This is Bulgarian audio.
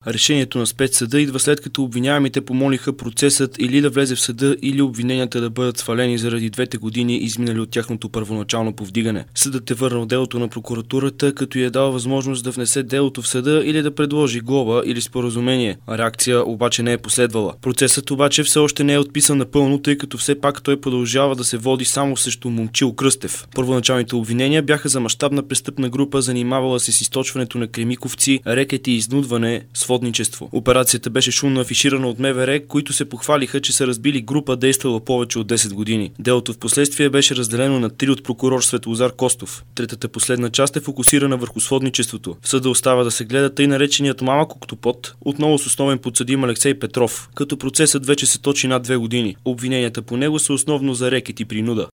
Решението на спецсъда идва след като обвиняемите помолиха процесът или да влезе в съда, или обвиненията да бъдат свалени заради 2 години, изминали от тяхното първоначално повдигане. Съдът е върнал делото на прокуратурата, като й е дал възможност да внесе делото в съда или да предложи глоба или споразумение. Реакция обаче не е последвала. Процесът обаче все още не е отписан напълно, тъй като все пак той продължава да се води само срещу Момчил Кръстев. Първоначалните обвинения бяха за мащабна престъпна група, занимавала се с източването на кремиковци, рекет и изнудване, сводничество. Операцията беше шумно афиширана от МВР, които се похвалиха, че са разбили група, действала повече от 10 години. Делото в последствие беше разделено на 3 от прокурор Светлозар Костов. Третата последна част е фокусирана върху сводничеството. В съда остава да се гледа тъй нареченият Малък октопод, отново с основен подсъдим Алексей Петров, като процесът вече се точи над 2 години. Обвиненията по него са основно за рекет и принуда.